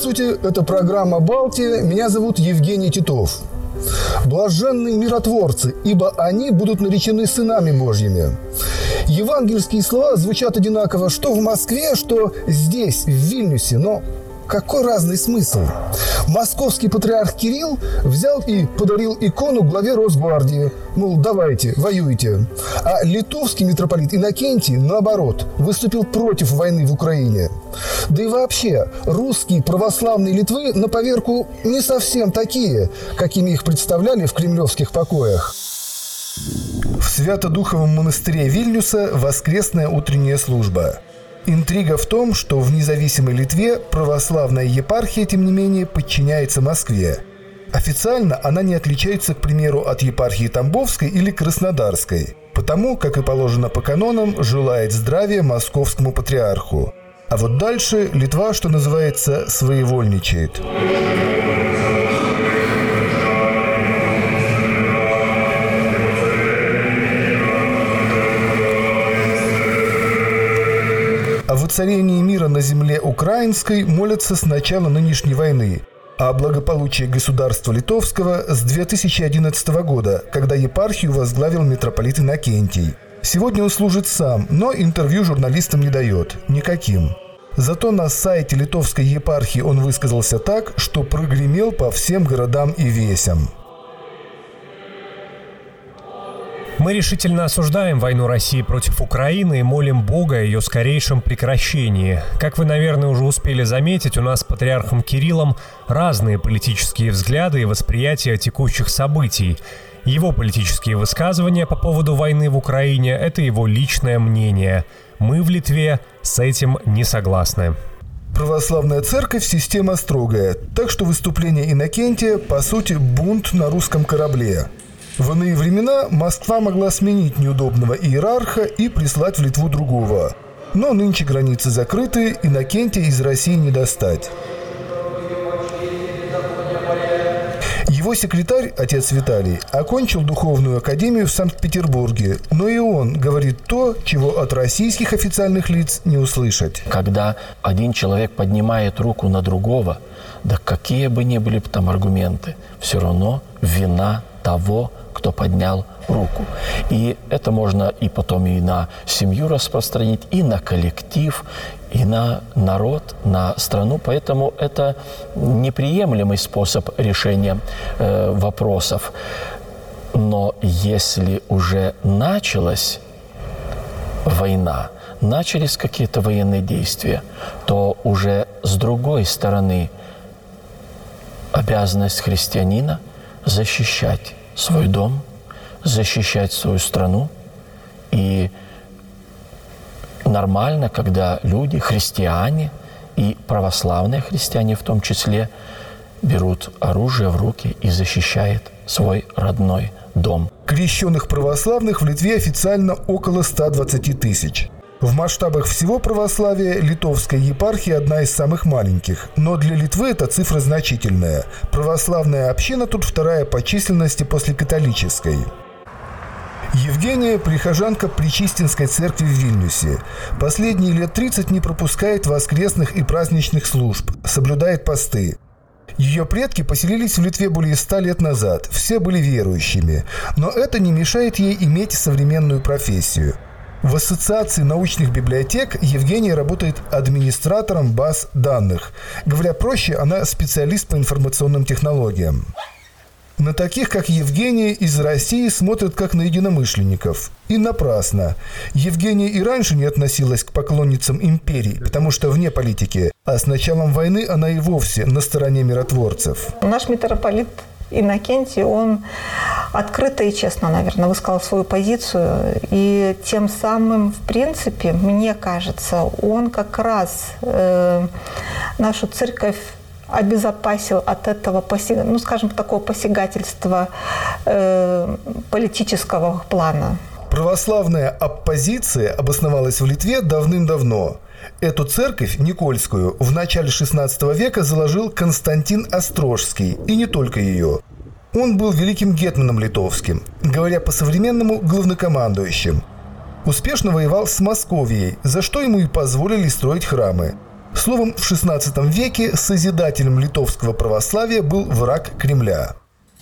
Здравствуйте, это программа «Балтия». Меня зовут Евгений Титов. Блаженные миротворцы, ибо они будут наречены сынами Божьими. Евангельские слова звучат одинаково что в Москве, что здесь, в Вильнюсе, но какой разный смысл? Московский патриарх Кирилл взял и подарил икону главе Росгвардии. Мол, давайте, воюйте. А литовский митрополит Иннокентий, наоборот, выступил против войны в Украине. Да и вообще, русские православные Литвы на поверку не совсем такие, какими их представляли в кремлевских покоях. В Свято-Духовом монастыре Вильнюса воскресная утренняя служба. Интрига в том, что в независимой Литве православная епархия, тем не менее, подчиняется Москве. Официально она не отличается, к примеру, от епархии Тамбовской или Краснодарской, потому, как и положено по канонам, желает здравия московскому патриарху. А вот дальше Литва, что называется, своевольничает. О воцарении мира на земле украинской молятся с начала нынешней войны, а о благополучии государства литовского с две тысячи одиннадцатого года, когда епархию возглавил митрополит Иннокентий. Сегодня он служит сам, но интервью журналистам не дает. Никаким. Зато на сайте литовской епархии он высказался так, что прогремел по всем городам и весям. Мы решительно осуждаем войну России против Украины и молим Бога о ее скорейшем прекращении. Как вы, наверное, уже успели заметить, у нас с патриархом Кириллом разные политические взгляды и восприятия текущих событий. Его политические высказывания по поводу войны в Украине – это его личное мнение. Мы в Литве с этим не согласны. Православная церковь – система строгая, так что выступление Иннокентия, по сути, бунт на русском корабле. В иные времена Москва могла сменить неудобного иерарха и прислать в Литву другого. Но нынче границы закрыты, Иннокентия из России не достать. Его секретарь, отец Виталий, окончил духовную академию в Санкт-Петербурге, но и он говорит то, чего от российских официальных лиц не услышать. Когда один человек поднимает руку на другого, да какие бы ни были там аргументы, все равно вина того, кто поднял руку. И это можно и потом и на семью распространить, и на коллектив, и на народ, на страну. Поэтому это неприемлемый способ решения э, вопросов. Но если уже началась война, начались какие-то военные действия, то уже с другой стороны обязанность христианина защищать свой дом, защищать свою страну. И нормально, когда люди, христиане и православные христиане в том числе, берут оружие в руки и защищают свой родной дом. Крещенных православных в Литве официально около ста двадцати тысяч. В масштабах всего православия литовская епархия одна из самых маленьких, но для Литвы эта цифра значительная. Православная община тут вторая по численности после католической. Евгения – прихожанка Пречистинской церкви в Вильнюсе. Последние лет тридцать не пропускает воскресных и праздничных служб, соблюдает посты. Ее предки поселились в Литве более ста лет назад, все были верующими, но это не мешает ей иметь современную профессию. В Ассоциации научных библиотек Евгения работает администратором баз данных. Говоря проще, она специалист по информационным технологиям. На таких, как Евгения, из России смотрят как на единомышленников. И напрасно. Евгения и раньше не относилась к поклонницам империи, потому что вне политики. А с началом войны она и вовсе на стороне миротворцев. Наш митрополит Иннокентий, он открыто и честно, наверное, высказал свою позицию. И тем самым, в принципе, мне кажется, он как раз э, нашу церковь обезопасил от этого, ну, скажем, такого посягательства э, политического плана. Православная оппозиция обосновалась в Литве давным-давно. Эту церковь, Никольскую, в начале шестнадцатого века заложил Константин Острожский, и не только ее. Он был великим гетманом литовским, говоря по-современному, главнокомандующим. Успешно воевал с Московией, за что ему и позволили строить храмы. Словом, в шестнадцатом веке созидателем литовского православия был враг Кремля.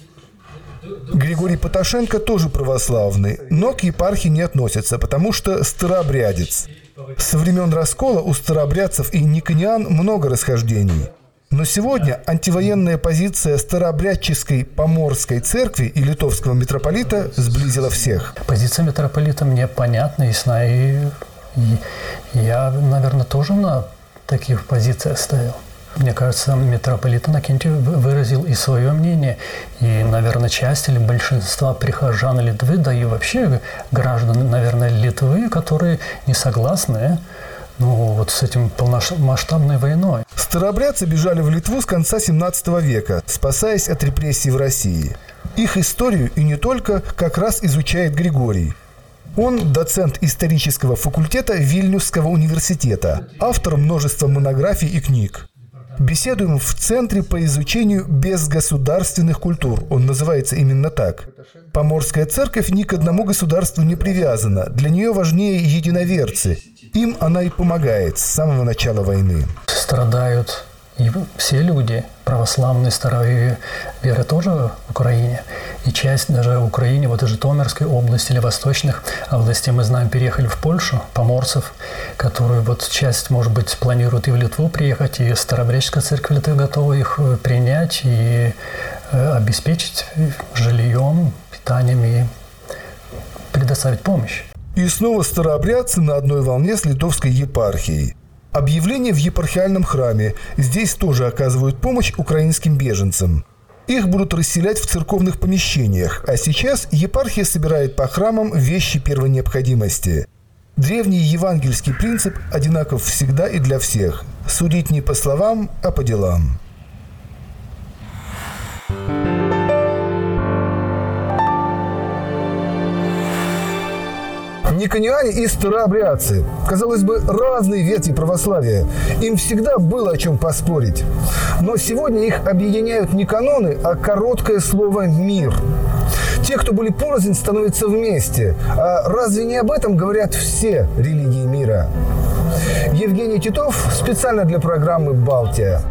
Григорий Поташенко тоже православный, но к епархии не относится, потому что старообрядец. Со времен раскола у старообрядцев и никониан много расхождений. Но сегодня антивоенная позиция старообрядческой поморской церкви и литовского митрополита сблизила всех. Позиция митрополита мне понятна, ясна, и, и я, наверное, тоже на таких позициях стоял. Мне кажется, митрополит Иннокентий выразил и свое мнение, и, наверное, часть или большинство прихожан Литвы, да и вообще граждан, наверное, Литвы, которые не согласны, ну, вот с этим полномасштабной войной. Старообрядцы бежали в Литву с конца семнадцатого века, спасаясь от репрессий в России. Их историю и не только как раз изучает Григорий. Он доцент исторического факультета Вильнюсского университета, автор множества монографий и книг. Беседуем в Центре по изучению безгосударственных культур. Он называется именно так. Поморская церковь ни к одному государству не привязана. Для нее важнее единоверцы. Им она и помогает с самого начала войны. Страдают и все люди, православные, старой веры тоже в Украине. И часть даже в Украине, вот из Житомирской области или восточных областей, мы знаем, переехали в Польшу, поморцев, которые вот часть, может быть, планируют и в Литву приехать, и Старообрядческая церковь Литвы готова их принять и обеспечить жильем, питанием и предоставить помощь. И снова старообрядцы на одной волне с литовской епархией. Объявление в епархиальном храме. Здесь тоже оказывают помощь украинским беженцам. Их будут расселять в церковных помещениях, а сейчас епархия собирает по храмам вещи первой необходимости. Древний евангельский принцип одинаков всегда и для всех. Судить не по словам, а по делам. Никониане и старообрядцы. Казалось бы, разные ветви православия. Им всегда было о чем поспорить. Но сегодня их объединяют не каноны, а короткое слово «мир». Те, кто были порознь, становятся вместе. А разве не об этом говорят все религии мира? Евгений Титов специально для программы «Балтия».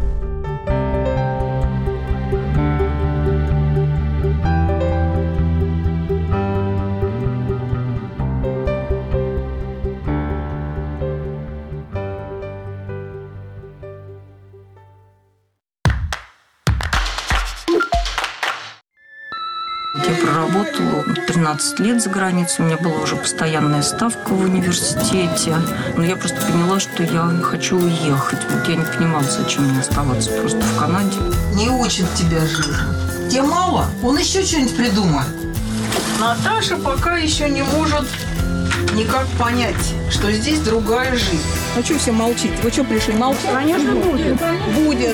Я проработала тринадцать лет за границей, у меня была уже постоянная ставка в университете. Но я просто поняла, что я хочу уехать. Вот я не понимала, зачем мне оставаться просто в Канаде. Не учит тебя жир. Тебе мало? Он еще что-нибудь придумает. Наташа пока еще не может никак понять, что здесь другая жизнь. А что все молчите? Вы что пришли молчать? Конечно, будет. Будет.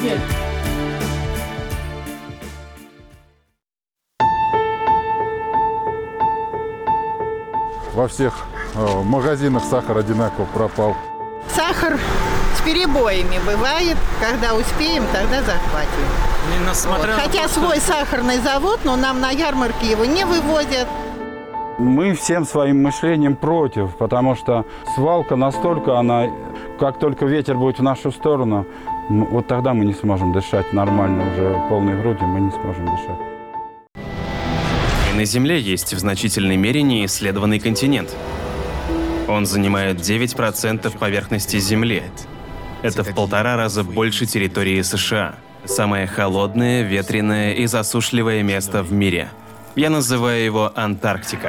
Во всех э, магазинах сахар одинаково пропал. Сахар с перебоями бывает. Когда успеем, тогда захватим. Вот. Хотя свой сахарный завод, но нам на ярмарке его не вывозят. Мы всем своим мышлением против, потому что свалка настолько, она, как только ветер будет в нашу сторону, вот тогда мы не сможем дышать нормально, уже полной грудью мы не сможем дышать. На Земле есть в значительной мере неисследованный континент. Он занимает девять процентов поверхности Земли. Это в полтора раза больше территории США. Самое холодное, ветреное и засушливое место в мире. Я называю его Антарктика.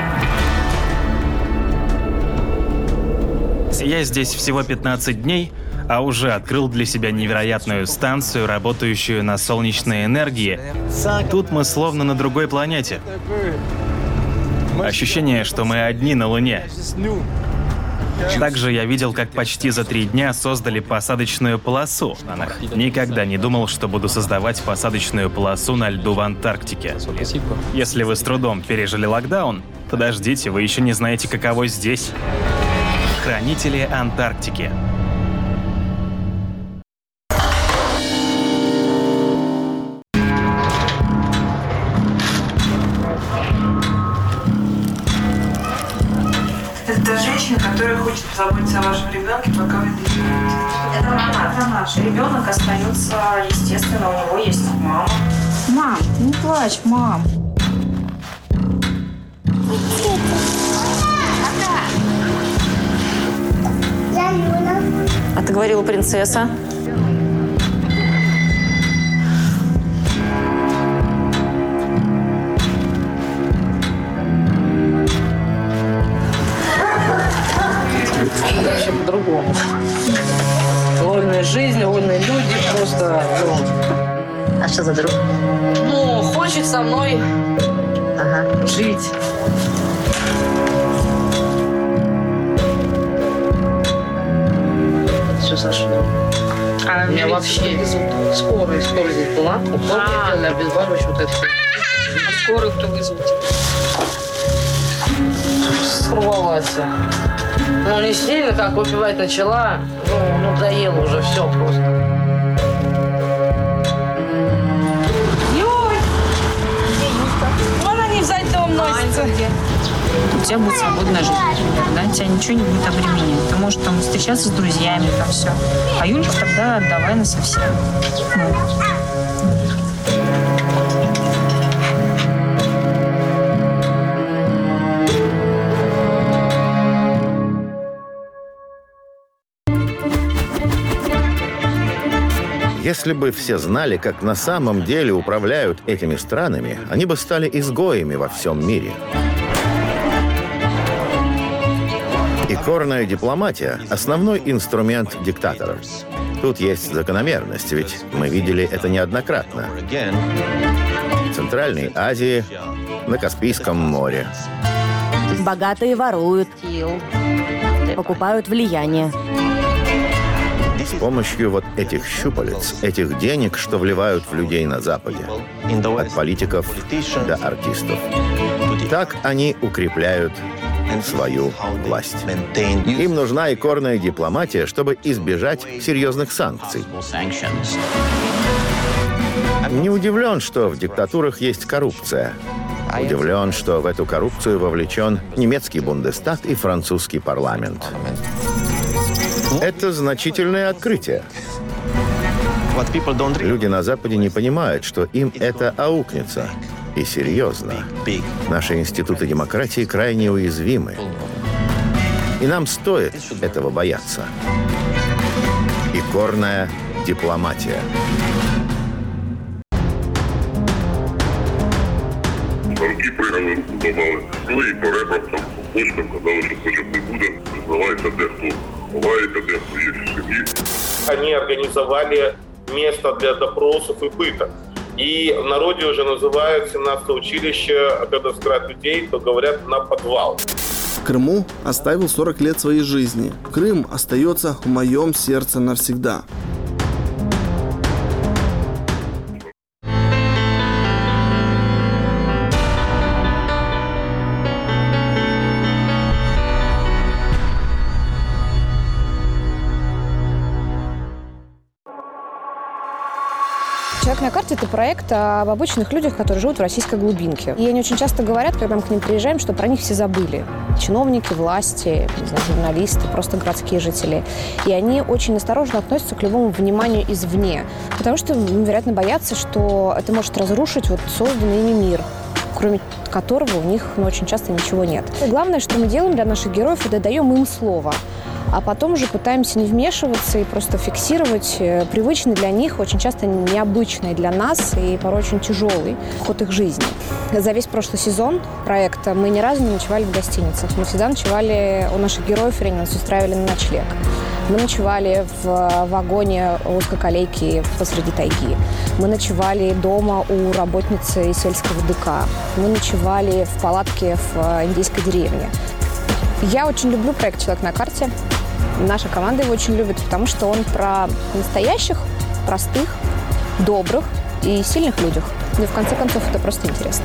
Я здесь всего пятнадцать дней, а уже открыл для себя невероятную станцию, работающую на солнечной энергии. Тут мы словно на другой планете. Ощущение, что мы одни на Луне. Также я видел, как почти за три дня создали посадочную полосу. Никогда не думал, что буду создавать посадочную полосу на льду в Антарктике. Если вы с трудом пережили локдаун, подождите, вы еще не знаете, каково здесь. Хранители Антарктики. Эта женщина женщина, которая хочет позаботиться о вашем ребенке, пока вы доезжаете. Это, это наш ребенок остается, естественно, у него есть мама. Мам, не плачь, мам. А ты говорила принцесса? Вообще по-другому. Вольная жизнь, вольные люди, просто, ну... А что за друг? Ну, хочет со мной ага. жить. Что, Саша? А меня вообще везут. Скорую, скорую здесь была. Упомнили, обезболивающее, вот это все. А скорую кто вызвал? Сорвалась. Ну, не сильно, как выпивать начала. Ну, надоело уже все просто. Юль! Вон они взять дом носятся. У тебя будет свободная жизнь, да? Тебя ничего не будет обременять. Ты можешь там встречаться с друзьями, там все. А Юльку тогда отдавай на совсем. Ну. Если бы все знали, как на самом деле управляют этими странами, они бы стали изгоями во всем мире. Икорная дипломатия – основной инструмент диктаторов. Тут есть закономерность, ведь мы видели это неоднократно. В Центральной Азии, на Каспийском море. Богатые воруют, покупают влияние. С помощью вот этих щупалец, этих денег, что вливают в людей на Западе. От политиков до артистов. Так они укрепляют свою власть. Им нужна икорная дипломатия, чтобы избежать серьезных санкций. Не удивлен, что в диктатурах есть коррупция. Удивлен, что в эту коррупцию вовлечен немецкий Бундестаг и французский парламент. Это значительное открытие. Люди на Западе не понимают, что им это аукнется. И серьезно. Наши институты демократии крайне уязвимы. И нам стоит этого бояться. Икорная дипломатия. Руки пригали, добавили. Ну і по ребрам, там, по почкам, казали, що почок не буде. Признавається, дехто ховається, дехто є в сім'ї. Они организовали место для допросов и пыток. И в народе уже называют семнадцатое училище, когда скрывают людей, то говорят на подвал. В Крыму оставил сорок лет своей жизни. Крым остается в моем сердце навсегда. «Человек на карте» — это проект об обычных людях, которые живут в российской глубинке. И они очень часто говорят, когда мы к ним приезжаем, что про них все забыли. Чиновники, власти, не знаю, журналисты, просто городские жители. И они очень осторожно относятся к любому вниманию извне. Потому что, ну, вероятно, боятся, что это может разрушить вот созданный ими мир, кроме которого у них, ну, очень часто ничего нет. И главное, что мы делаем для наших героев, это даем им слово. А потом уже пытаемся не вмешиваться и просто фиксировать привычный для них, очень часто необычный для нас и порой очень тяжелый ход их жизни. За весь прошлый сезон проекта мы ни разу не ночевали в гостиницах. Мы всегда ночевали у наших героев, или нас устраивали на ночлег. Мы ночевали в вагоне узкоколейки посреди тайги. Мы ночевали дома у работницы сельского ДК. Мы ночевали в палатке в индейской деревне. Я очень люблю проект «Человек на карте». Наша команда его очень любит, потому что он про настоящих, простых, добрых и сильных людях. Ну и в конце концов это просто интересно.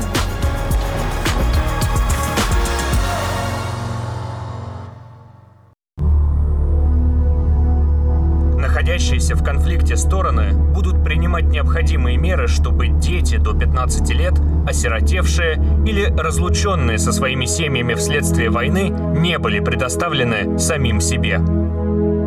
находящиеся в конфликте стороны будут принимать необходимые меры, чтобы дети до пятнадцати лет, осиротевшие или разлученные со своими семьями вследствие войны, не были предоставлены самим себе.